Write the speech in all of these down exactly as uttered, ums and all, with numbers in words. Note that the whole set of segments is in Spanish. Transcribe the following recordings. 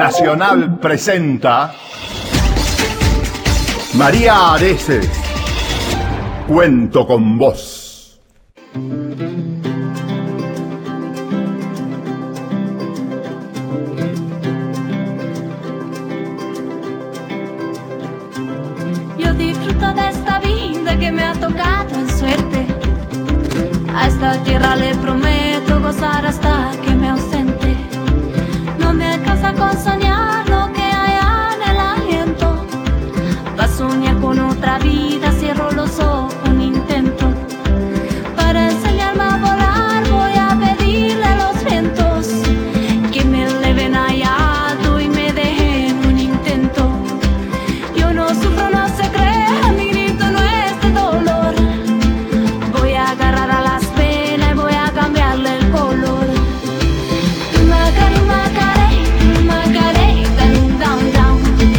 Nacional presenta María Areces, cuento con vos. Yo disfruto de esta vida que me ha tocado en suerte. A esta tierra le prometo gozar hasta que me ausente. No me alcanza con soñar lo que hay en el aliento. Pa' soñar con otra vida, cierro los ojos un intento. Para enseñarme a volar voy a pedirle a los vientos que me eleven allá alto y me dejen un intento. Yo no sufro, no se crea, mi grito no es de dolor. Voy a agarrar a las penas y voy a cambiarle el color. Macaré, macaré, macaré, tarum, down, down.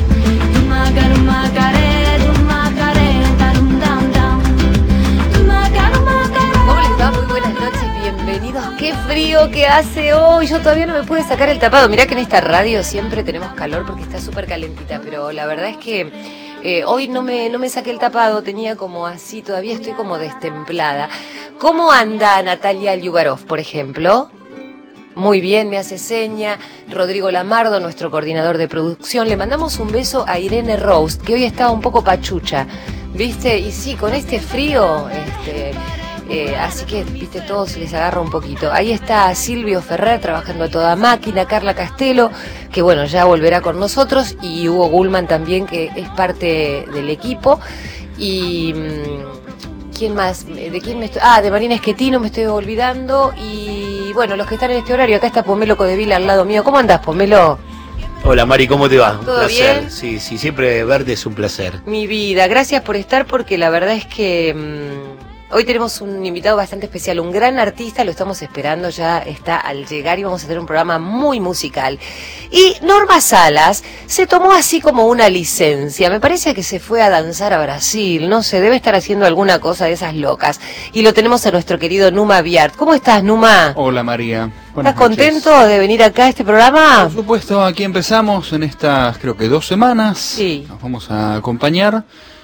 Macaré, macaré, macaré, tarum, down, down. Macaré, macaré. ¿Cómo les va? Muy buenas noches, bienvenidos. Qué frío que hace hoy. Yo todavía no me pude sacar el tapado. Mirá que en esta radio siempre tenemos calor porque está súper calentita, pero la verdad es que eh, hoy no me, no me saqué el tapado. Tenía como así, todavía estoy como destemplada. ¿Cómo anda Natalia Yugarov, por ejemplo? Muy bien, me hace seña. Rodrigo Lamardo, nuestro coordinador de producción. Le mandamos un beso a Irene Rose, que hoy estaba un poco pachucha, ¿viste? Y sí, con este frío, este, eh, así que, viste, todos les agarra un poquito. Ahí está Silvio Ferrer trabajando a toda máquina, Carla Castelo, que bueno, ya volverá con nosotros, y Hugo Gullman también, que es parte del equipo. Y... ¿quién más? ¿De quién me estoy...? Ah, de Marina Esquetino me estoy olvidando. Y bueno, los que están en este horario, acá está Pomelo Codevila al lado mío. ¿Cómo andás, Pomelo? Hola Mari, ¿cómo te va? Un ¿Todo placer. bien? Sí, sí, siempre verte es un placer. Mi vida, gracias por estar, porque la verdad es que mmm, hoy tenemos un invitado bastante especial, un gran artista, lo estamos esperando, ya está al llegar y vamos a tener un programa muy musical. Y Norma Salas se tomó así como una licencia, me parece que se fue a danzar a Brasil, no sé, debe estar haciendo alguna cosa de esas locas. Y lo tenemos a nuestro querido Numa Biart. ¿Cómo estás, Numa? Hola María. ¿Estás contento de venir acá a este programa? Por supuesto, aquí empezamos en estas, creo que dos semanas. Sí. Nos vamos a acompañar,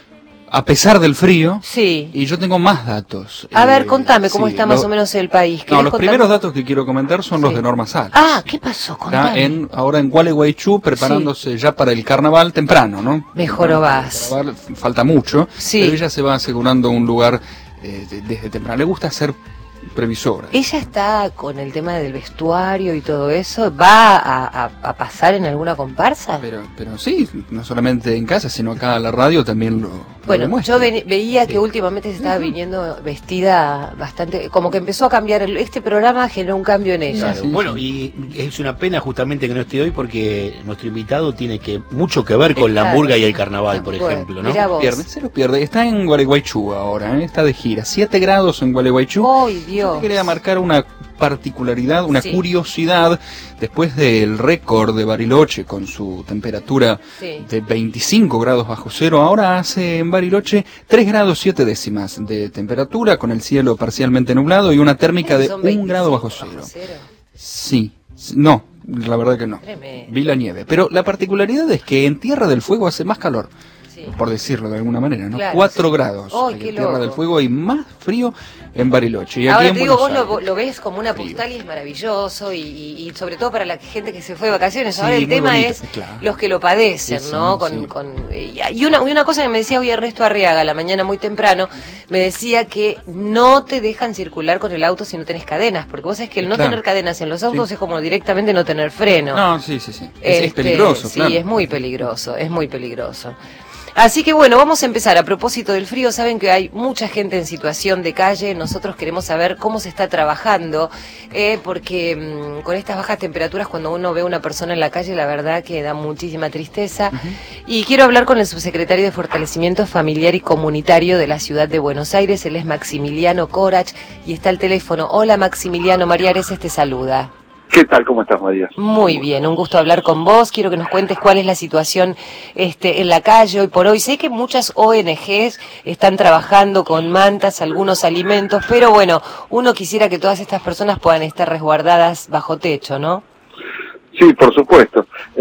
a pesar del frío. Sí. Y yo tengo más datos. A eh, ver, contame cómo sí, está más lo, o menos el país. No, los contarme? primeros datos que quiero comentar son Sí. los de Norma Salas. Ah, ¿qué pasó? Está Contame. en, ahora en Gualeguaychú, preparándose sí. ya para el carnaval temprano, ¿no? Mejor o vas. Carnaval, falta mucho, Sí. pero ella se va asegurando un lugar eh, de- desde temprano. Le gusta ser previsora. ¿Ella está con el tema del vestuario y todo eso? ¿Va a, a, a pasar en alguna comparsa? Pero, pero sí, no solamente en casa, sino acá a la radio también lo, Bueno, lo demuestra. yo ve- veía que Sí. últimamente se estaba viniendo vestida bastante, como que empezó a cambiar, el- este programa generó un cambio en ella. Claro. sí, Bueno, sí. y es una pena justamente que no esté hoy porque nuestro invitado tiene que mucho que ver con la Claro. murga y el carnaval, por Bueno, ejemplo, ¿no? mirá vos. Pierde, se lo pierde. Está en Gualeguaychú ahora, ¿eh? Está de gira. siete grados en Gualeguaychú. ¡Ay, Yo Dios! te quería marcar una particularidad, una Sí. curiosidad, después del récord de Bariloche con su temperatura Sí. de veinticinco grados bajo cero, ahora hace en Bariloche tres grados siete décimas de temperatura, con el cielo parcialmente nublado y una térmica de Son un veinticinco grado bajo bajo cero. cero. Sí, sí, no, la verdad que no. Tremendo. Vi la nieve, pero la particularidad es que en Tierra del Fuego hace más calor. Sí. Por decirlo de alguna manera, ¿no? Claro, Cuatro sí. grados ¡Ay, hay qué en Tierra loco! del Fuego y más frío en Bariloche. Y aquí Ahora en te digo, vos Buenos lo, Aires. lo ves como una Frío. postal y es maravilloso, y, y, y sobre todo para la gente que se fue de vacaciones. Sí, Ahora el muy tema bonito, es claro. los que lo padecen, Sí, sí, ¿no? Con, sí. con, y, una, y una cosa que me decía hoy Ernesto Arriaga, a la mañana muy temprano, me decía que no te dejan circular con el auto si no tenés cadenas, porque vos sabés que el no Claro. tener cadenas en los autos Sí. es como directamente no tener freno. No, sí, sí, sí. Es, es Este, peligroso, sí, claro. es muy peligroso, es muy peligroso. Así que bueno, vamos a empezar. A propósito del frío, saben que hay mucha gente en situación de calle. Nosotros queremos saber cómo se está trabajando, eh, porque mmm, con estas bajas temperaturas, cuando uno ve a una persona en la calle, la verdad que da muchísima tristeza. Uh-huh. Y quiero hablar con el subsecretario de Fortalecimiento Familiar y Comunitario de la Ciudad de Buenos Aires. Él es Maximiliano Corach y está al teléfono. Hola Maximiliano, María Areces te saluda. ¿Qué tal? ¿Cómo estás, María? Muy bien, un gusto hablar con vos. Quiero que nos cuentes cuál es la situación este, en la calle hoy por hoy. Sé que muchas O N Ges están trabajando con mantas, algunos alimentos, pero bueno, uno quisiera que todas estas personas puedan estar resguardadas bajo techo, ¿no? Sí, por supuesto.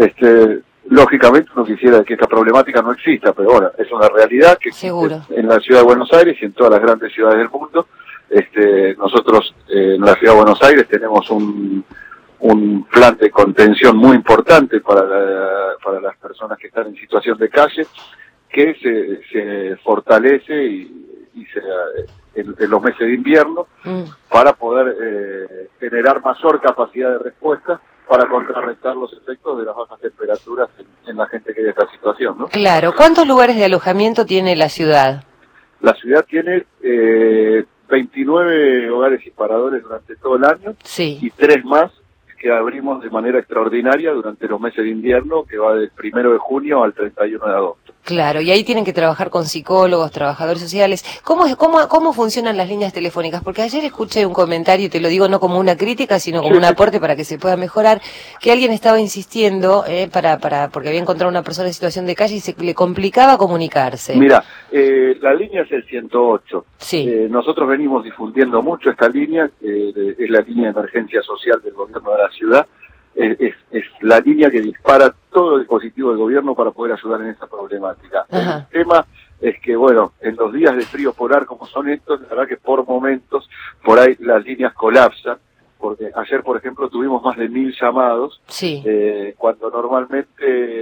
Este, lógicamente uno quisiera que esta problemática no exista, pero bueno, es una realidad que Seguro. en la ciudad de Buenos Aires y en todas las grandes ciudades del mundo. Este, nosotros eh, en la ciudad de Buenos Aires tenemos un, un plan de contención muy importante para, la, para las personas que están en situación de calle, que se, se fortalece y, y se, en, en los meses de invierno mm. para poder eh, generar mayor capacidad de respuesta para contrarrestar los efectos de las bajas temperaturas en, en la gente que hay en esta situación, ¿no? Claro. ¿Cuántos lugares de alojamiento tiene la ciudad? La ciudad tiene eh, veintinueve hogares y paradores durante todo el año, sí. y tres más que abrimos de manera extraordinaria durante los meses de invierno, que va del primero de junio al treinta y uno de agosto. Claro, y ahí tienen que trabajar con psicólogos, trabajadores sociales. ¿Cómo, es, cómo, cómo funcionan las líneas telefónicas? Porque ayer escuché un comentario, y te lo digo no como una crítica, sino como sí, un aporte para que se pueda mejorar, que alguien estaba insistiendo, eh, para, para, porque había encontrado una persona en situación de calle y se le complicaba comunicarse. Mira, eh, la línea es el ciento ocho. Sí. Eh, nosotros venimos difundiendo mucho esta línea, eh, de, es la línea de emergencia social del gobierno de la ciudad. Es, es, es la línea que dispara todo el dispositivo del gobierno para poder ayudar en esta problemática. Ajá. El tema es que, bueno, en los días de frío polar como son estos, la verdad que por momentos por ahí las líneas colapsan, porque ayer, por ejemplo, tuvimos más de mil llamados, sí. eh, cuando normalmente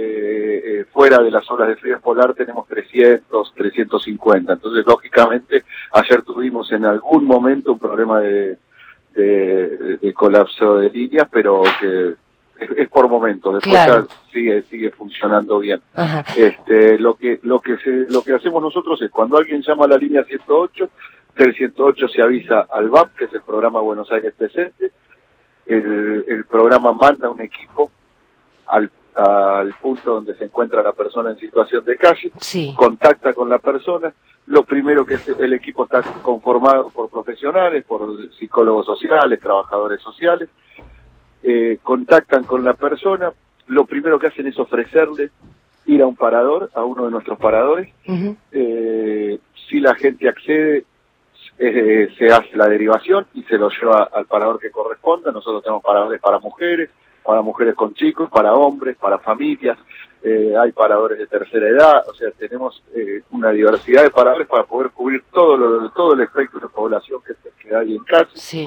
eh, fuera de las horas de frío polar tenemos trescientos, trescientos cincuenta. Entonces, lógicamente, ayer tuvimos en algún momento un problema de De, de colapso de líneas, pero que es, es por momentos, después claro. ya sigue sigue funcionando bien. Ajá. Este, lo que lo que se, lo que hacemos nosotros es cuando alguien llama a la línea ciento ocho, del ciento ocho se avisa al V A P, que es el programa Buenos Aires Presente. El, el programa manda un equipo al al punto donde se encuentra la persona en situación de calle, sí. contacta con la persona. Lo primero que es, el equipo está conformado por profesionales, por psicólogos sociales, trabajadores sociales, eh, contactan con la persona. Lo primero que hacen es ofrecerle ir a un parador, a uno de nuestros paradores. Uh-huh. Eh, si la gente accede, eh, se hace la derivación y se lo lleva al parador que corresponda. Nosotros tenemos paradores para mujeres, para mujeres con chicos, para hombres, para familias, eh, hay paradores de tercera edad, o sea, tenemos eh, una diversidad de paradores para poder cubrir todo lo, todo el espectro de población que, que hay en casa. Sí.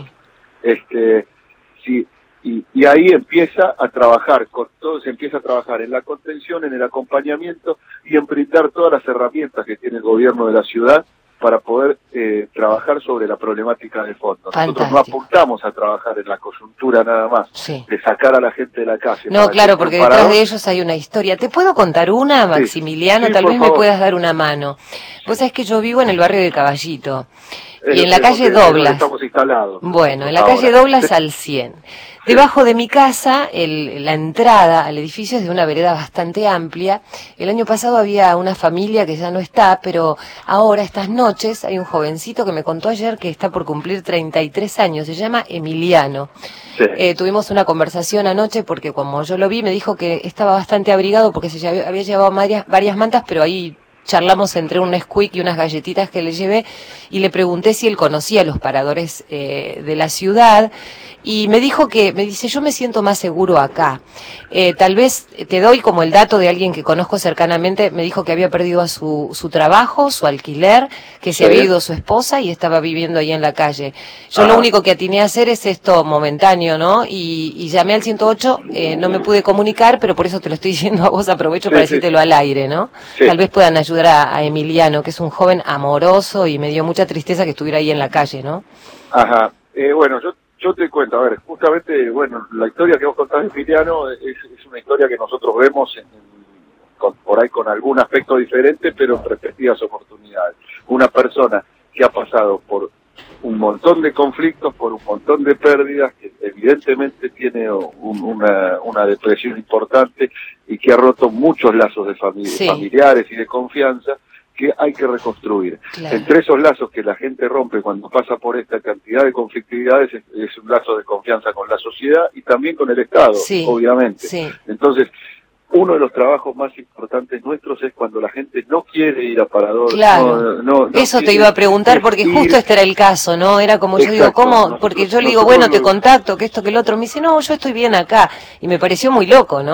Este, sí, y, y ahí empieza a trabajar, con todo, se empieza a trabajar en la contención, en el acompañamiento y en brindar todas las herramientas que tiene el gobierno de la ciudad para poder eh, trabajar sobre la problemática de fondo. Fantástico. Nosotros no apuntamos a trabajar en la coyuntura nada más, sí. de sacar a la gente de la calle. No, para claro, porque parador. detrás de ellos hay una historia. ¿Te puedo contar una, Maximiliano? Sí, sí, Tal vez favor. me puedas dar una mano. Vos sabés que yo vivo en el barrio de Caballito. Es y en la calle Doblas. Estamos instalados. Bueno, en la ahora. calle Doblas al cien. Debajo de mi casa, el, la entrada al edificio es de una vereda bastante amplia. El año pasado había una familia que ya no está, pero ahora, estas noches, hay un jovencito que me contó ayer que está por cumplir treinta y tres años. Se llama Emiliano. Sí. Eh, tuvimos una conversación anoche porque como yo lo vi, me dijo que estaba bastante abrigado porque se había, había llevado varias, varias mantas, pero ahí charlamos entre un Nesquik y unas galletitas que le llevé y le pregunté si él conocía los paradores eh, de la ciudad y me dijo que, me dice, yo me siento más seguro acá. Eh, tal vez te doy como el dato de alguien que conozco cercanamente, me dijo que había perdido a su, su trabajo, su alquiler, que se Sí. había ido su esposa y estaba viviendo ahí en la calle. Yo Ah. lo único que atiné a hacer es esto momentáneo, ¿no? Y, y llamé al ciento ocho, eh, no me pude comunicar, pero por eso te lo estoy diciendo a vos, aprovecho Sí, para sí. decírtelo al aire, ¿no? Sí. Tal vez puedan ayudar a, a Emiliano, que es un joven amoroso y me dio mucha tristeza que estuviera ahí en la calle, ¿no? Ajá. Eh, bueno, yo yo te cuento, a ver, justamente, bueno, la historia que vos contás de Emiliano es, es una historia que nosotros vemos en, con, por ahí con algún aspecto diferente, pero en respectivas oportunidades. Una persona que ha pasado por un montón de conflictos, por un montón de pérdidas, que evidentemente tiene un, una, una depresión importante y que ha roto muchos lazos de fami- Sí. familiares y de confianza, que hay que reconstruir. Claro. Entre esos lazos que la gente rompe cuando pasa por esta cantidad de conflictividades es, es un lazo de confianza con la sociedad y también con el Estado, Sí, obviamente. sí. Entonces, uno de los trabajos más importantes nuestros es cuando la gente no quiere ir a parador. Claro, no, no, no eso te quiere iba a preguntar porque ir. justo este era el caso, ¿no? Era como yo digo, Exacto, ¿cómo? nosotros- Porque yo le digo, nosotros bueno, te lo- contacto, que esto, que el otro. Me dice, no, yo estoy bien acá. Y me pareció muy loco, ¿no?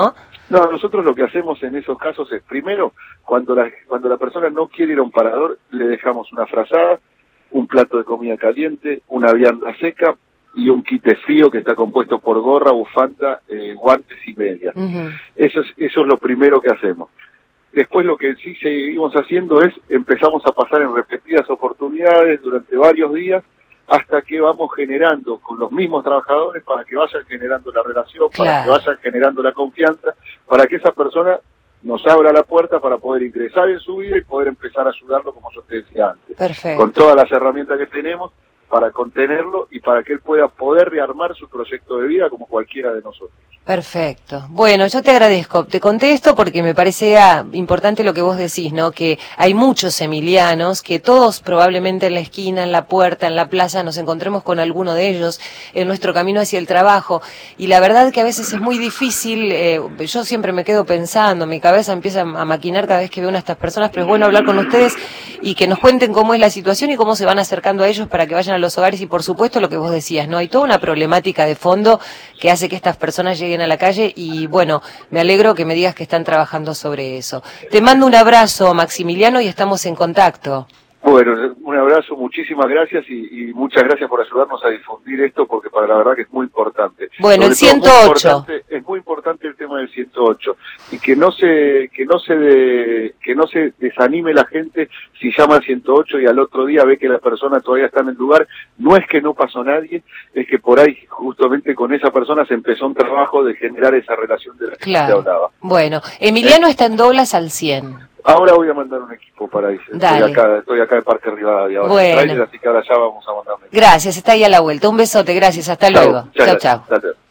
No, nosotros lo que hacemos en esos casos es, primero, cuando la, cuando la persona no quiere ir a un parador, le dejamos una frazada, un plato de comida caliente, una vianda seca y un kit de frío que está compuesto por gorra, bufanda, eh, guantes y medias. Uh-huh. Eso es, eso es lo primero que hacemos. Después lo que sí seguimos haciendo es, empezamos a pasar en repetidas oportunidades durante varios días, hasta que vamos generando con los mismos trabajadores para que vayan generando la relación, claro, para que vayan generando la confianza, para que esa persona nos abra la puerta para poder ingresar en su vida y poder empezar a ayudarlo, como yo te decía antes. Perfecto. Con todas las herramientas que tenemos para contenerlo y para que él pueda poder rearmar su proyecto de vida como cualquiera de nosotros. Perfecto. Bueno, yo te agradezco. Te conté esto porque me parecía importante lo que vos decís, ¿no? Que hay muchos emilianos, que todos probablemente en la esquina, en la puerta, en la plaza, nos encontremos con alguno de ellos en nuestro camino hacia el trabajo. Y la verdad que a veces es muy difícil, eh, yo siempre me quedo pensando, mi cabeza empieza a maquinar cada vez que veo una de estas personas, pero es bueno hablar con ustedes y que nos cuenten cómo es la situación y cómo se van acercando a ellos para que vayan a los hogares. Y por supuesto lo que vos decías, ¿no? Hay toda una problemática de fondo que hace que estas personas lleguen a la calle y bueno, me alegro que me digas que están trabajando sobre eso. Te mando un abrazo, Maximiliano, y estamos en contacto. Bueno, un abrazo, muchísimas gracias y, y muchas gracias por ayudarnos a difundir esto, porque para la verdad que es muy importante. Bueno, el ciento ocho. Es muy importante el tema del ciento ocho y que no se que no se de, que no se desanime la gente si llama al ciento ocho y al otro día ve que la persona todavía está en el lugar. No es que no pasó nadie, es que por ahí justamente con esa persona se empezó un trabajo de generar esa relación de la que claro. se hablaba. Bueno, Emiliano ¿Eh? está en Douglas al cien. Ahora voy a mandar un equipo para irse. Estoy acá, estoy acá en Parque Rivadavia ahora. Bueno. Trailer, así que ahora ya vamos a mandarme. Gracias, está ahí a la vuelta. Un besote, gracias, hasta chau, luego. Chao, chao.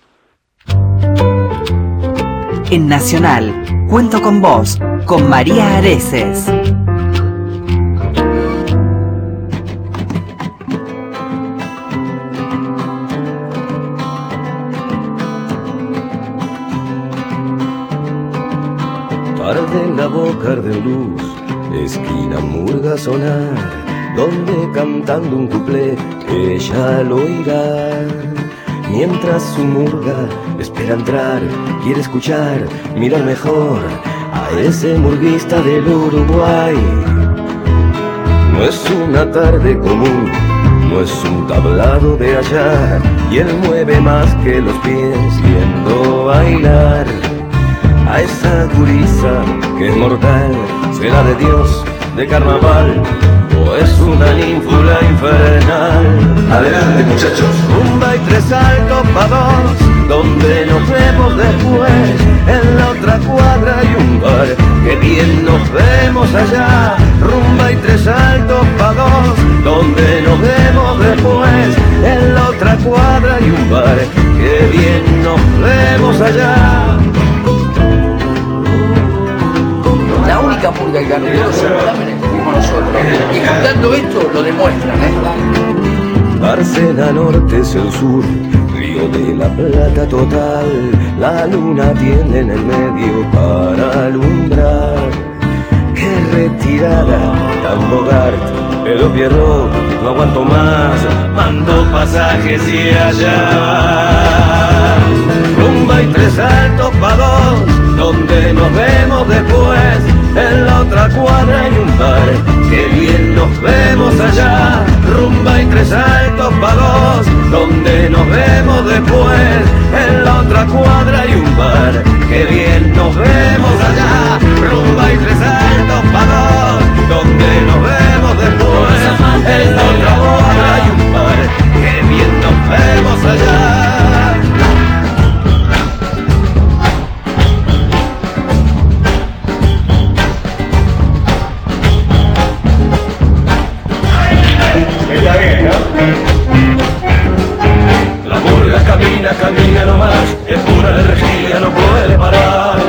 En Nacional, Cuento con Vos, con María Areces. Tarde en la boca de luz, esquina murga sonar, donde cantando un cuplé ella lo oirá. Mientras su murga espera entrar, quiere escuchar, mirar mejor a ese murguista del Uruguay. No es una tarde común, no es un tablado de allá, y él mueve más que los pies yendo bailar. A esa gurisa que es mortal, será de Dios, de carnaval, o es una ninfula infernal. Adelante, muchachos. Rumba y tres saltos pa' dos, donde nos vemos después. En la otra cuadra hay un bar, que bien nos vemos allá. Rumba y tres saltos pa' dos, donde nos vemos después. En la otra cuadra hay un bar, que bien nos vemos allá. La única murga que ganó los certámenes fuimos nosotros. Y contando esto lo demuestran, ¿eh? Barcena Norte es el sur, Río de la Plata total. La luna tiene en el medio para alumbrar. Qué retirada, tan Bogart, pero Pierrot, no aguanto más, mando pasajes y allá. Rumba y tres saltos pa' dos, donde nos vemos después. En la otra cuadra hay un bar, que bien nos vemos allá. Rumba y tres saltos pa' dos, donde nos vemos después. En la otra cuadra hay un bar, que bien nos vemos allá. Rumba y tres saltos pa' dos, donde nos vemos después. En la otra cuadra hay un bar, que bien nos vemos allá. La murga camina, camina nomás, es pura energía, no puede parar.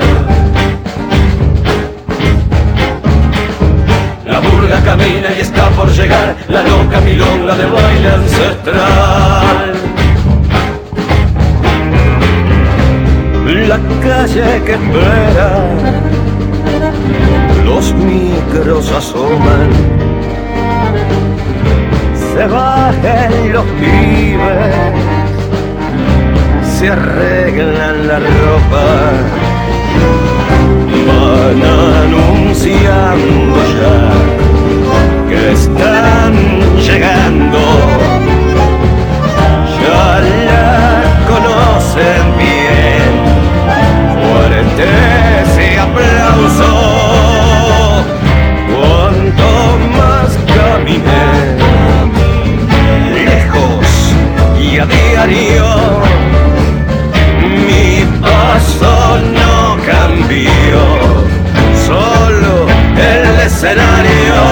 La murga camina y está por llegar, la loca milonga de baile ancestral. La calle que espera, los micros asoman, se bajen los pibes, se arreglan la ropa, escenario.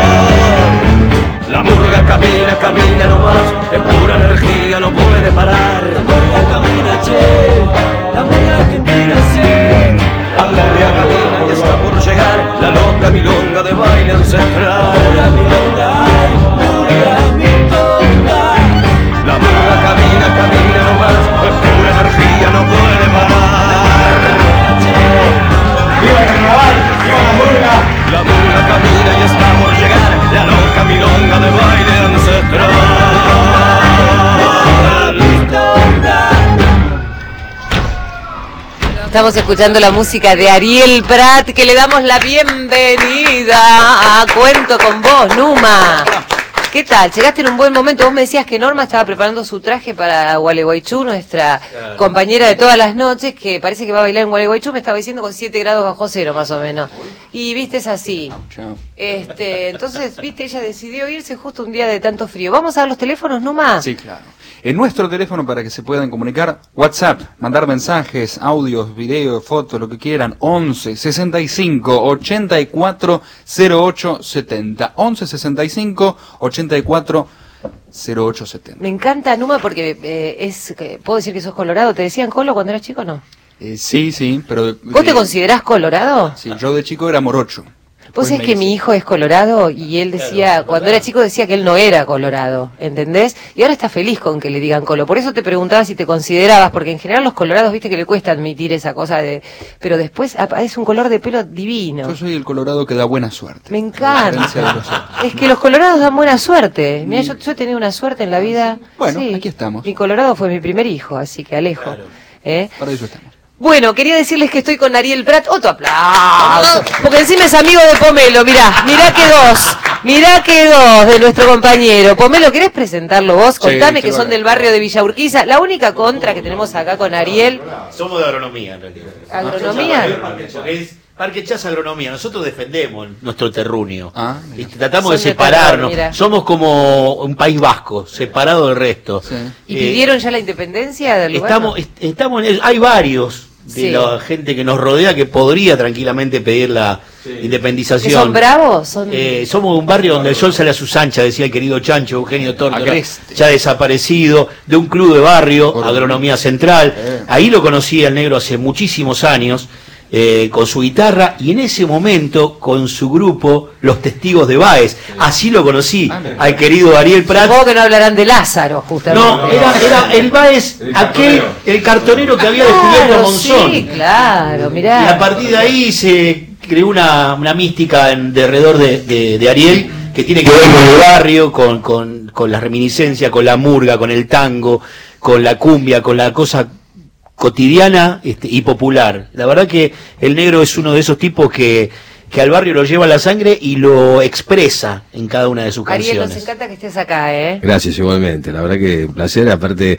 La murga camina, camina nomás, es pura energía, no puede parar. La murga camina, che, la murga argentina, sí. La murga camina y está por llegar, la loca milonga de baile ancestral. La milonga, ay, murga, milonga. La murga camina, camina nomás, es pura energía, no puede parar. ¡Viva el carnaval! ¡Viva la murga! La murga camina y está por llegar, la loca milonga de baile ancestral. Estamos escuchando la música de Ariel Prat, que le damos la bienvenida a Cuento con Vos, Numa. ¿Qué tal? Llegaste en un buen momento. Vos me decías que Norma estaba preparando su traje para Gualeguaychú, nuestra claro. compañera de todas las noches, que parece que va a bailar en Gualeguaychú, me estaba diciendo con siete grados bajo cero más o menos. Y viste, es así. Este, entonces, viste, ella decidió irse justo un día de tanto frío. ¿Vamos a dar los teléfonos, Numa? Sí, claro. En nuestro teléfono para que se puedan comunicar, WhatsApp, mandar mensajes, audios, videos, fotos, lo que quieran, once sesenta y cinco ochenta y cuatro cero ocho setenta. once sesenta y cinco ochenta y cuatro cero ocho setenta. Me encanta, Numa, porque eh, es, ¿puedo decir que sos colorado? ¿Te decían colo cuando eras chico o no? Eh, sí, sí, pero... ¿Vos eh, te considerás colorado? Sí, yo de chico era morocho. Vos sabés que mi hijo es colorado y él decía, claro, cuando era chico decía que él no era colorado, ¿entendés? Y ahora está feliz con que le digan colo. Por eso te preguntaba si te considerabas, porque en general los colorados, viste que le cuesta admitir esa cosa de... Pero después es un color de pelo divino. Yo soy el colorado que da buena suerte. Me encanta. Es que los colorados dan buena suerte. Mira, yo, yo he tenido una suerte en la vida. Bueno, sí. Aquí estamos. Mi colorado fue mi primer hijo, así que Alejo. Claro. ¿Eh? Para eso estamos. Bueno, quería decirles que estoy con Ariel Prat. Otro aplauso. Porque encima es amigo de Pomelo. Mirá, mirá que dos. Mirá que dos de nuestro compañero. Pomelo, ¿querés presentarlo vos? Contame sí, que son vale. del barrio de Villa Urquiza. La única contra que tenemos acá con Ariel. Somos de agronomía, en realidad. ¿Agronomía? Porque es Parque Chas Agronomía. Nosotros defendemos nuestro terruño. Ah, y tratamos son de separarnos. De Somos como un País Vasco, separado del resto. Sí. ¿Y eh, pidieron ya la independencia del lugar? Estamos, est estamos en el, hay varios de sí. la gente que nos rodea que podría tranquilamente pedir la sí. independización. ¿Que son bravos? Son... Eh, somos un barrio donde el sol sale a sus anchas, decía el querido Chancho Eugenio Tórtola, ya desaparecido, de un club de barrio, Por Agronomía Central. Eh. Ahí lo conocí al negro hace muchísimos años. Eh, con su guitarra y en ese momento con su grupo Los Testigos de Báez. Así lo conocí ah, al querido Ariel Prat. Supongo que no hablarán de Lázaro, justamente. No, era, era el Báez, el aquel, el cartonero que había descubierto claro, Monzón. Sí, claro, mirá. Y a partir de ahí se creó una, una mística en, de alrededor de, de, de Ariel, que tiene que ver con el barrio, con, con, con la reminiscencia, con la murga, con el tango, con la cumbia, con la cosa cotidiana este, y popular. La verdad que el negro es uno de esos tipos que, que al barrio lo lleva la sangre y lo expresa en cada una de sus Ariel, canciones. nos encanta que estés acá, ¿eh? Gracias, igualmente. La verdad que un placer. Aparte,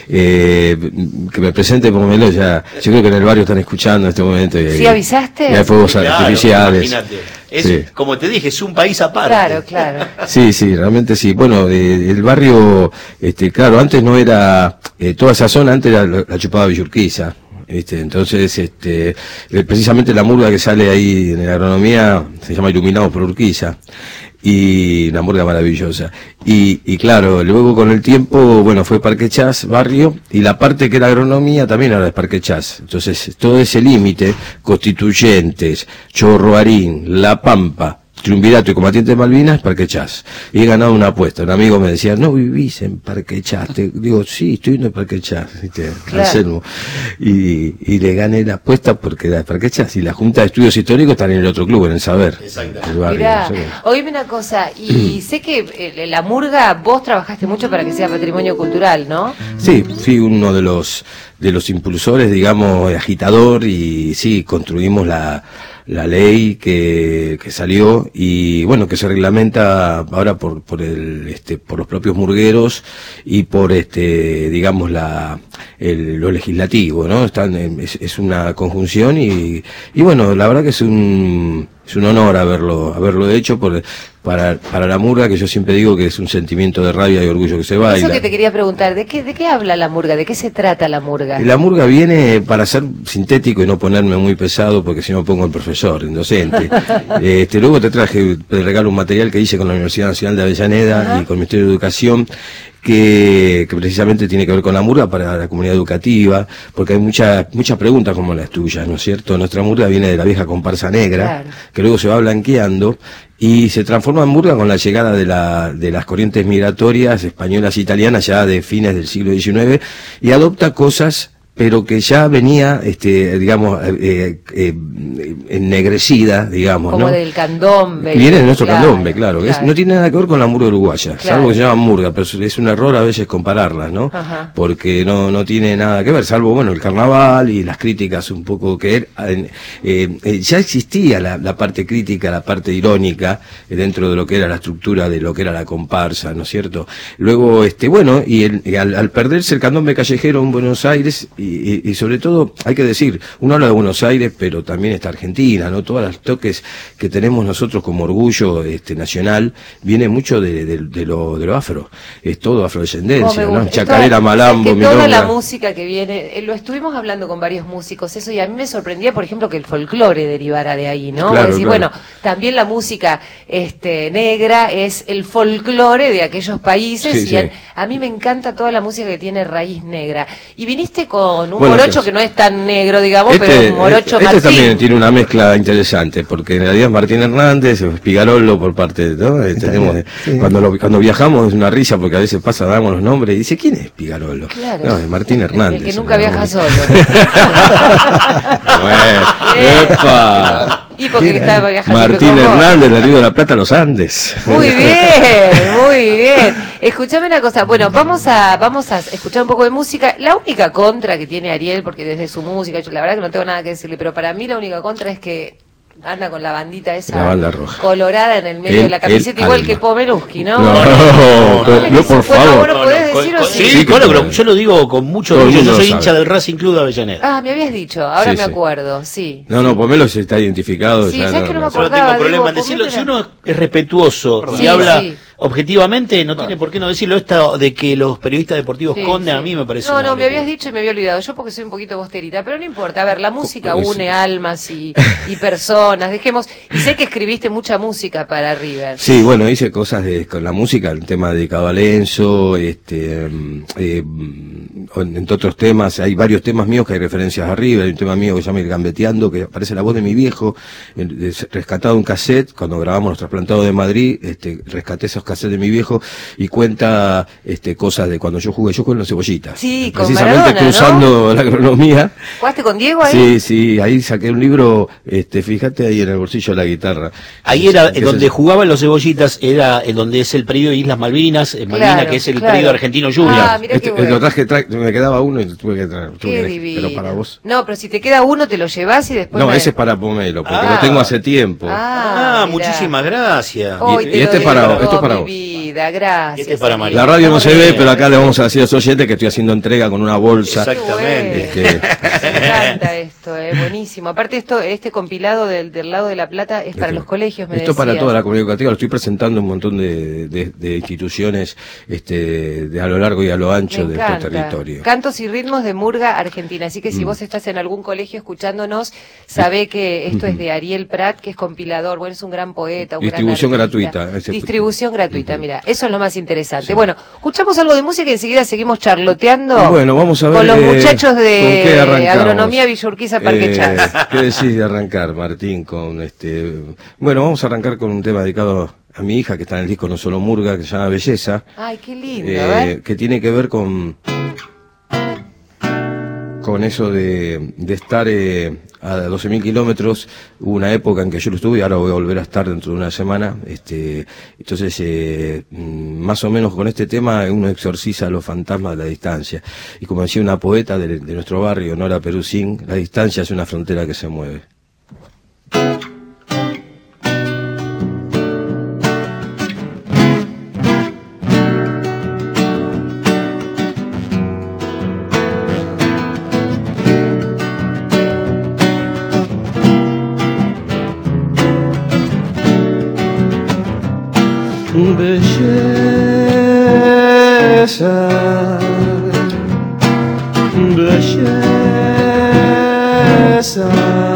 eh, que me presente Pomelo ya. Yo creo que en el barrio están escuchando en este momento. Y, ¿Sí avisaste? Y hay fuegos claro, artificiales. Imagínate. Es, sí. como te dije, es un país aparte. Claro, claro. Sí, sí, realmente sí. Bueno, eh, el barrio, este, claro, antes no era, eh, toda esa zona antes era la, la chupada Villa Urquiza. ¿Viste? Entonces, este, precisamente la murga que sale ahí en la agronomía se llama Iluminados por Urquiza. Y una murga maravillosa. Y, y claro, luego con el tiempo, bueno, fue Parque Chas, barrio, y la parte que era agronomía también era de Parque Chas. Entonces, todo ese límite, Constituyentes, Chorroarín, La Pampa, Triunvirato y Combatiente de Malvinas, Parque Chas. Y he ganado una apuesta. Un amigo me decía, no vivís en Parque Chas. Te digo, sí, estoy viendo en Parque Chas. ¿Viste? Claro. Y, y le gané la apuesta porque era de Parque Chas. Y la Junta de Estudios Históricos está en el otro club, en el Saber. Exacto. Mirá, oíme una cosa, y sé que eh, la murga, vos trabajaste mucho para que sea patrimonio cultural, ¿no? Sí, fui uno de los, de los impulsores, digamos, agitador, y sí, construimos la... la ley que, que salió y bueno, que se reglamenta ahora por, por el, este, por los propios murgueros y por este, digamos la, el, lo legislativo, ¿no? Están, es, es una conjunción y, y bueno, la verdad que es un, es un honor haberlo, haberlo hecho por, para, para la murga, que yo siempre digo que es un sentimiento de rabia y orgullo que se baila. Eso que te quería preguntar, ¿de qué, de qué habla la murga? ¿De qué se trata la murga? La murga viene, para ser sintético y no ponerme muy pesado, porque si no pongo el profesor, el docente. este, luego te traje, te regalo un material que hice con la Universidad Nacional de Avellaneda Ajá. y con el Ministerio de Educación, que, que precisamente tiene que ver con la murga para la comunidad educativa, porque hay muchas muchas preguntas como las tuyas, ¿no es cierto? Nuestra murga viene de la vieja comparsa negra, claro. que luego se va blanqueando y se transforma en murga con la llegada de, la, de las corrientes migratorias españolas e italianas ya de fines del siglo diecinueve, y adopta cosas pero que ya venía, este, digamos, eh, eh, ennegrecida, digamos, como ¿no? del candombe. Viene de nuestro claro, candombe, claro. claro. Es, no tiene nada que ver con la murga uruguaya, claro. salvo que se llama murga, pero es un error a veces compararlas, ¿no? Ajá. Porque no no tiene nada que ver, salvo, bueno, el carnaval y las críticas un poco que eh, eh, ya existía la, la parte crítica, la parte irónica, eh, dentro de lo que era la estructura de lo que era la comparsa, ¿no es cierto? Luego, este, bueno, y, el, y al, al perderse el candombe callejero en Buenos Aires, y, y, y sobre todo, hay que decir, uno habla de Buenos Aires, pero también está Argentina, ¿no? Todas las toques que tenemos nosotros como orgullo este, nacional, viene mucho de, de, de, lo, de lo afro, es todo afrodescendencia, ¿no? Chacarera, malambo, es que toda milonga. la música que viene, eh, lo estuvimos hablando con varios músicos, eso, y a mí me sorprendía, por ejemplo, que el folclore derivara de ahí, ¿no? Claro, decir, claro. bueno, también la música este, negra es el folclore de aquellos países, Sí, y sí. a, a mí me encanta toda la música que tiene raíz negra. Y viniste con un Bueno, morocho pues, que no es tan negro, digamos, Este, pero un morocho este Martín. también tiene una mezcla interesante, porque en realidad Martín Hernández, Pigarolo por parte de, ¿no? Eh, tenemos, Sí. cuando, lo, cuando viajamos es una risa, porque a veces pasa, damos los nombres y dice, ¿quién es Pigarolo? Claro. No, es Martín Hernández. El que nunca ¿no? viaja solo. Bueno, ¡epa! Y porque estaba viajando Martín con vos. Hernández, del Río de la Plata a los Andes. Muy bien, muy bien. Escuchame una cosa, bueno, vamos a vamos a escuchar un poco de música. La única contra que tiene Ariel, porque desde su música, yo la verdad que no tengo nada que decirle, pero para mí la única contra es que anda con la bandita esa La banda roja. colorada en el medio El- de la camiseta, el igual alma. que Pomeluski, ¿no? No, Bueno, no, ¿cuál es no, eso? por Bueno, favor. ¿vos lo podés Con- decir con- o sí? sí, bueno, pero yo lo digo con mucho Todo el orgullo. mundo Yo lo soy sabe. hincha del Racing Club de Avellaneda. Ah, me habías dicho, ahora Sí, me sí. acuerdo, sí. No, no, Pomelo se está identificado. Sí, ya ¿sabes que no me Yo no acordaba? tengo problema en digo, decirlo. Si ponme uno es respetuoso Sí, y habla sí. objetivamente, no tiene por qué no decirlo. Esta de que los periodistas deportivos Sí, esconden, sí. a mí me parece No, una no, me locura. habías dicho y me había olvidado. Yo porque soy un poquito bosterita, pero no importa. A ver, la música Pues- une almas y, y personas. Dejemos. Y sé que escribiste mucha música para River. Sí, bueno, hice cosas de, con la música, el tema dedicado a Lenzo, este, mm, eh, mm, entre otros temas, hay varios temas míos que hay referencias a River, hay un tema mío que se llama El Gambeteando, que aparece la voz de mi viejo, el- es rescatado un cassette, cuando grabamos Los Trasplantados de Madrid, este, rescaté esos cassettes de mi viejo, y cuenta este, cosas de cuando yo jugué, yo jugué en los Cebollitas. Sí, con Precisamente Maradona, ¿no? cruzando la agronomía. ¿Jugaste con Diego ahí? Sí, sí, ahí saqué un libro, este, fíjate ahí en el bolsillo de la guitarra. Ahí era Que eh, es donde el- jugaban los cebollitas, era en donde es el predio de Islas Malvinas, eh, Malvina, Claro, que es el claro. predio argentino Junior. Ah, mirá Este, qué bueno. lo traje, tra- me quedaba uno y tuve que traer. tuve Qué que- divino. pero para vos. No, pero si te queda uno, te lo llevas y después. No, me- ese es para Pomelo, porque Ah. lo tengo hace tiempo. Ah, Ah, mirá. muchísimas gracias. Hoy Y- te y lo este es para dedico, vos, esto es para mi vos. vida, gracias. Este es para amigo. María. La radio no se ve, bien. pero acá le vamos a decir a los oyentes que estoy haciendo entrega con una bolsa. Exactamente. Qué bueno. Este, Me encanta esto, es buenísimo. Aparte esto, este compilado del, del lado de la Plata es para Este, los colegios, me Esto para decías. toda la comunidad educativa, lo estoy presentando en un montón de, de, de instituciones este, de a lo largo y a lo ancho Me de encanta. este territorio. Cantos y ritmos de Murga Argentina. Así que si Mm. vos estás en algún colegio escuchándonos, sabé que esto es de Ariel Prat, que es compilador. Bueno, es un gran poeta, un Distribución gran artista. gratuita. Ese- Distribución gratuita, mira. Eso es lo más interesante. Bueno, escuchamos algo de música y enseguida seguimos charloteando Bueno, vamos a ver. con los eh, muchachos ¿con qué de arrancamos? Agronomía Villurquiza Parque Eh, Chas. ¿Qué decís de arrancar, Martín? Con este, bueno, vamos a arrancar con un tema dedicado a mi hija, que está en el disco No Solo Murga, que se llama Belleza, Ay, qué lindo, eh, ¿eh? que tiene que ver con con eso de, de estar eh, a doce mil kilómetros. Hubo una época en que yo lo estuve y ahora voy a volver a estar dentro de una semana. Este, entonces, eh, mm, más o menos con este tema uno exorciza los fantasmas de la distancia. Y como decía una poeta de, de nuestro barrio, Nora Perusín, la distancia es una frontera que se mueve. Belleza, belleza,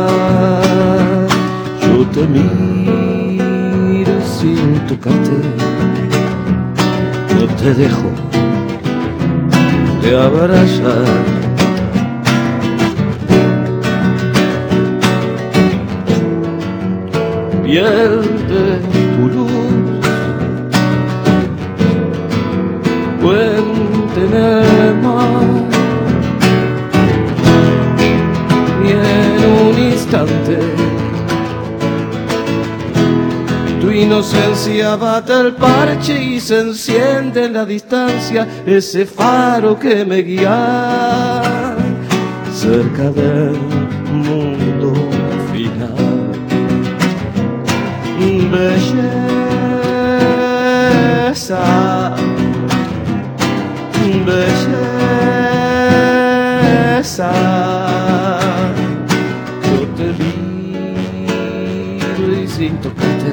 yo te miro sin tocarte, no te dejo de abrazar. Piel de tu luz, puente en el mar, y en un instante tu inocencia bate el parche y se enciende en la distancia ese faro que me guía cerca del mundo final. Belleza, belleza, yo te miro y sin tocarte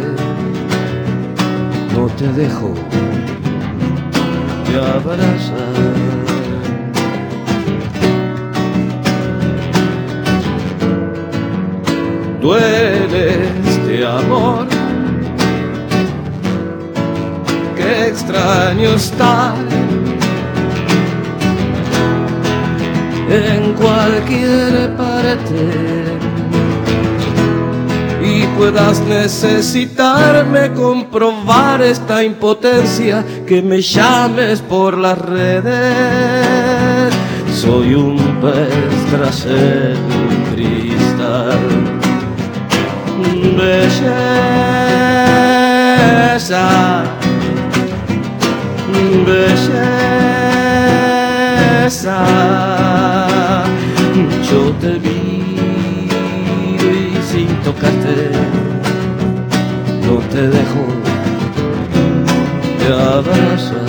no te dejo de abrazar. Duele este amor, qué extraño estar en cualquier parte y puedas necesitarme, comprobar esta impotencia, que me llames por las redes. Soy un pez tras el cristal. Belleza, belleza, yo te miro y sin tocarte no te dejo de abrazar.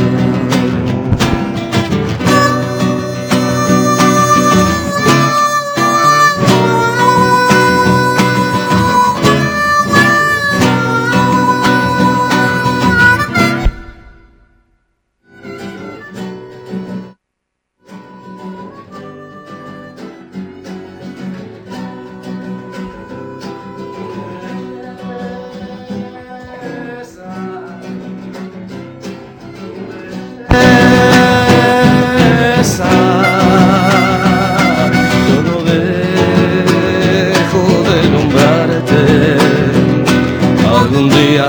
Yo no dejo de nombrarte, algún día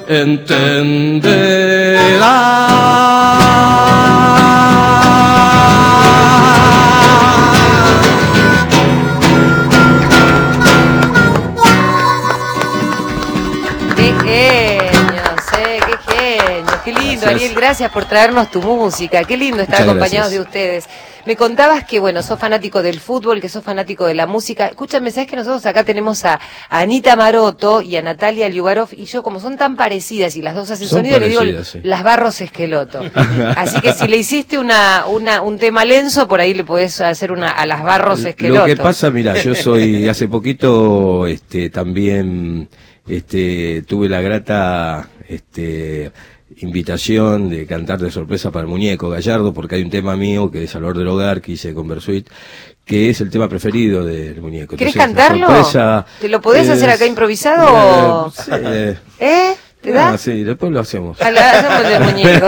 entenderás. Qué genios, eh, qué genios, qué lindo, Gracias. Ariel, gracias por traernos tu música, qué lindo estar Muchas acompañados gracias. de ustedes. Me contabas que, bueno, sos fanático del fútbol, que sos fanático de la música. Escúchame, ¿sabes que nosotros acá tenemos a Anita Maroto y a Natalia Liubarov, y yo, como son tan parecidas y las dos hacen Son sonido, le digo parecidas, sí. las Barros Esqueloto. Así que si le hiciste una, una, un tema lenzo, por ahí le podés hacer una a las Barros Esqueloto. Lo que pasa, mira, yo soy, hace poquito, este, también, este, tuve la grata, este, invitación de cantar de sorpresa para el Muñeco Gallardo, porque hay un tema mío que es Al Valor del Hogar, que hice con Versuit, que es el tema preferido del Muñeco. ¿Querés Entonces, la cantarlo? sorpresa ¿Te lo podés es- hacer acá improvisado? Eh, sí, eh, ¿Eh? ¿Te da? ah, sí, después lo hacemos. A la- hacemos el muñeco.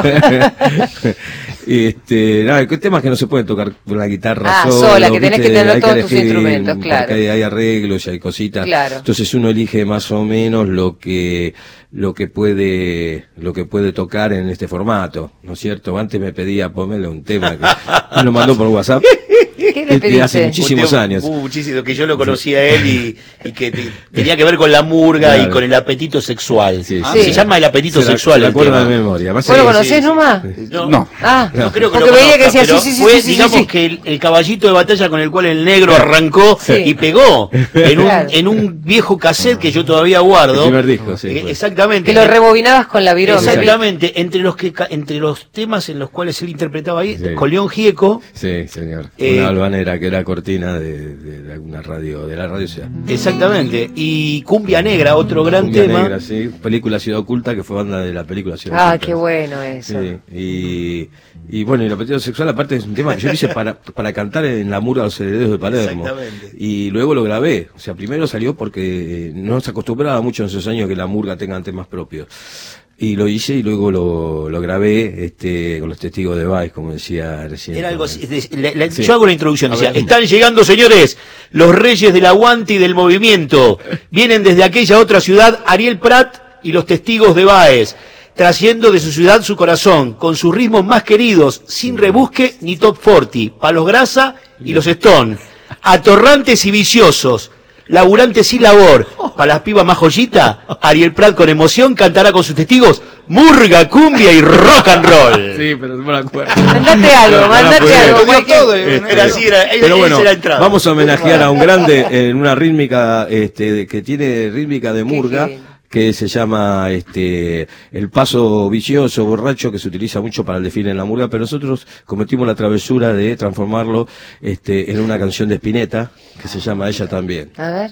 Este, no, hay temas que no se pueden tocar con la guitarra Ah, solo, sola, que tenés ¿viste? que tener Hay todos tus elegir, instrumentos, claro. porque hay, hay arreglos y hay cositas. Claro. Entonces uno elige más o menos lo que lo que puede lo que puede tocar en este formato, ¿no es cierto? Antes me pedía ponerle un tema que me lo mandó por WhatsApp. ¿Qué le Este, pediste? hace muchísimos Un tema- años. uh, muchísimo, que yo lo conocía a él y, y que te- tenía que ver con la murga Claro. y con el apetito sexual. Sí, sí. Se llama el apetito Se la- sexual la el acuerdo tema. de memoria. Además, ¿Vos lo sí, conocés, sí. Numa? No, No. Ah, no creo que porque lo veía conozca, que decía pero sí, sí, sí, fue, sí, sí, digamos sí. que el, el caballito de batalla con el cual el negro arrancó Sí. y pegó en un, Claro. en un viejo cassette que yo todavía guardo. El primer disco, sí, Eh, fue. Exactamente. Que lo rebobinabas con la virome. Exactamente, entre los que ca- entre los temas en los cuales él interpretaba ahí, Sí. con León Gieco, Sí, señor. eh, Balvanera, que era cortina de, de, de alguna radio, de la radio Ciudad. Exactamente. Y Cumbia Negra, otro gran Cumbia tema. Negra, sí. Película Ciudad Oculta, que fue banda de la película Ciudad Ah, Oculta. qué bueno eso. Sí, y, y bueno, y el apetito sexual aparte es un tema que yo lo hice para, para cantar en la murga de los herederos de Palermo. Exactamente. Y luego lo grabé. O sea, primero salió porque no se acostumbraba mucho en esos años que la murga tenga temas propios. Y lo hice y luego lo, lo grabé este, con los testigos de Baez, como decía recién. Era algo así, de- la- la- Sí. Yo hago la introducción, A decía, ver. están llegando, señores, los reyes del aguante y del movimiento. Vienen desde aquella otra ciudad, Ariel Prat y los testigos de Baez, trayendo de su ciudad su corazón, con sus ritmos más queridos, sin rebusque ni top cuarenta, Palos Grasa y los Stone, atorrantes y viciosos, laburantes sin labor. Para las pibas más joyita, Ariel Prat con emoción cantará con sus testigos murga, cumbia y rock and roll. Sí, pero no me acuerdo. Mandate algo, No, no mandate puede. algo. Lo dio cualquier- todo, Este, era así, era, pero esa bueno, era la entrada. vamos a homenajear a un grande en una rítmica este, de- que tiene rítmica de murga, Qué que se llama este el paso vicioso, borracho, que se utiliza mucho para el desfile en la murga, pero nosotros cometimos la travesura de transformarlo este, en una canción de Spinetta, que se llama Ella también. A ver.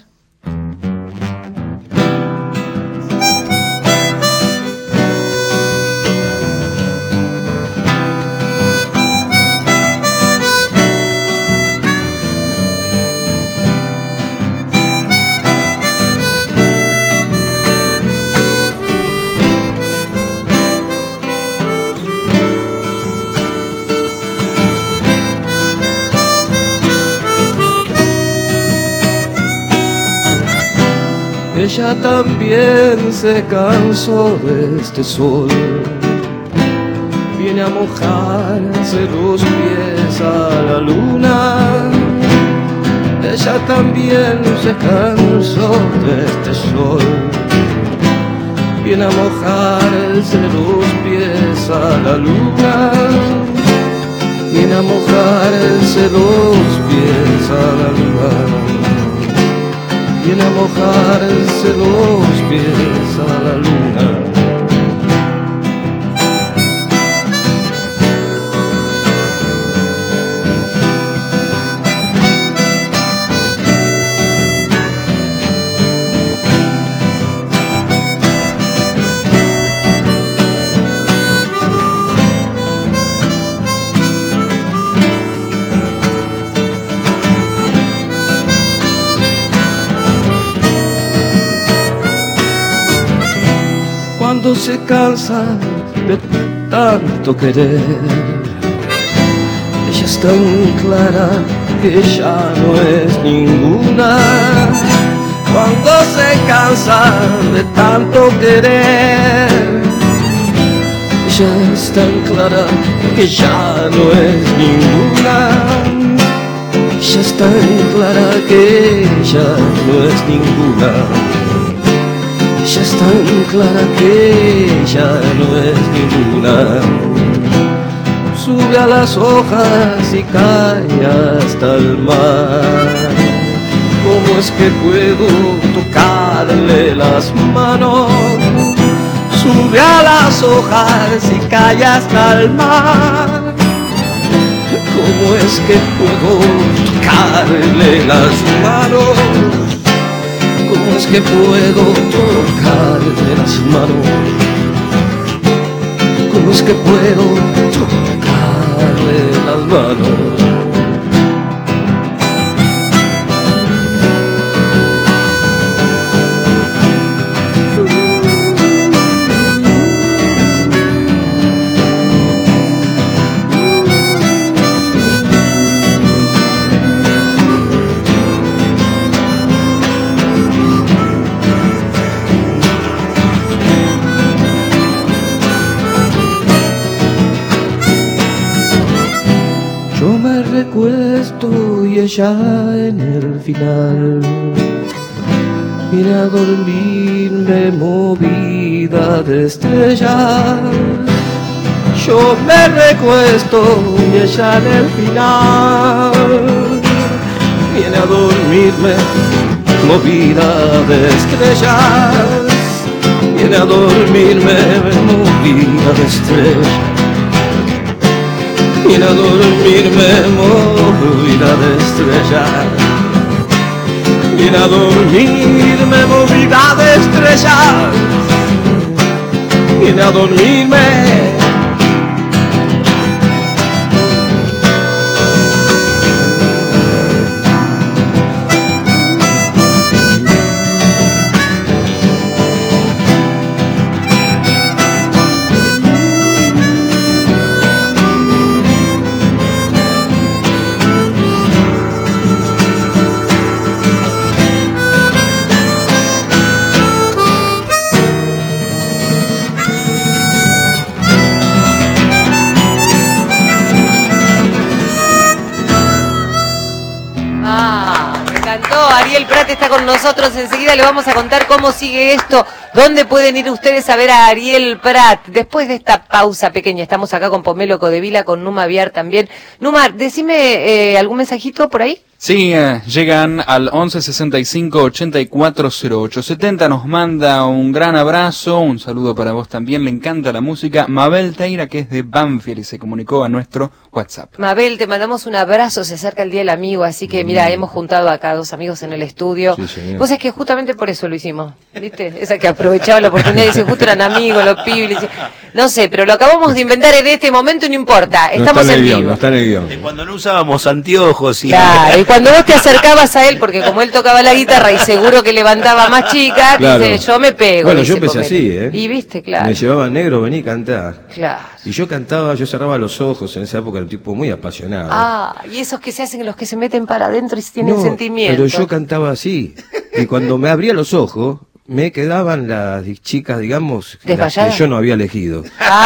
Ella también se cansó de este sol, viene a mojarse los pies a la luna. Ella también se cansó de este sol, viene a mojarse los pies a la luna. Viene a mojarse los pies a la luna. Viene a mojarse los pies a la luna. Cuando se cansa de tanto querer, ella es tan clara que ya no es ninguna. Cuando se cansa de tanto querer, ella es tan clara que ya no es ninguna. Ella es tan clara que ya no es ninguna. Ella es tan clara que ya no es ninguna. Sube a las hojas y cae hasta el mar. ¿Cómo es que puedo tocarle las manos? Sube a las hojas y cae hasta el mar. ¿Cómo es que puedo tocarle las manos? ¿Cómo es que puedo tocarle las manos? ¿Cómo es que puedo tocarle las manos? Yo me recuesto y ella en el final viene a dormirme movida de estrellas. Yo me recuesto y ella en el final viene a dormirme movida de estrellas. Viene a dormirme movida de estrellas. y a dormir me morirá de estrellas, y a dormir me morirá de estrellas, y a dormirme. Ariel Prat está con nosotros, enseguida le vamos a contar cómo sigue esto, dónde pueden ir ustedes a ver a Ariel Prat. Después de esta pausa pequeña, estamos acá con Pomelo Codevila, con Numa Viar también. Numa, decime eh, algún mensajito por ahí. Sí, eh, llegan al once sesenta y cinco ochenta y cuatro cero ocho setenta, nos manda un gran abrazo, un saludo para vos también, le encanta la música. Mabel Teira, que es de Banfield y se comunicó a nuestro WhatsApp. Mabel, te mandamos un abrazo, se acerca el Día del Amigo, así que mira, hemos juntado acá dos amigos en el estudio. Sí, señor. Pues es que justamente por eso lo hicimos, ¿viste? Esa que aprovechaba la oportunidad y dice, justo eran amigos, los pibes. No sé, pero lo acabamos de inventar en este momento, no importa, No estamos está en el en guión, vivo. no está en el guión. De cuando no usábamos anteojos y... Claro, y cuando vos te acercabas a él, porque como él tocaba la guitarra y seguro que levantaba más chicas, Claro. dice, yo me pego. Bueno, dice yo empecé Pomelo. así, ¿eh? Y viste, claro. Me llevaba negro, vení a cantar. Claro. Y yo cantaba, yo cerraba los ojos, en esa época era un tipo muy apasionado. Ah, y esos que se hacen, los que se meten para adentro y tienen No, sentimiento. pero yo cantaba así. Y cuando me abría los ojos, me quedaban las chicas, digamos, las ¿Desmayadas? que yo no había elegido.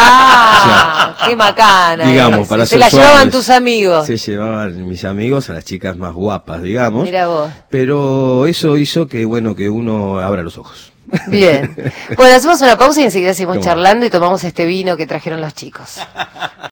Ah, qué macana. Digamos, ese. para Se ser la llevaban suaves. tus amigos. Se llevaban mis amigos a las chicas más guapas, digamos. Mira vos. Pero eso hizo que, bueno, que uno abra los ojos. Bien. Bueno, hacemos una pausa y enseguida seguimos ¿Cómo? charlando y tomamos este vino que trajeron los chicos.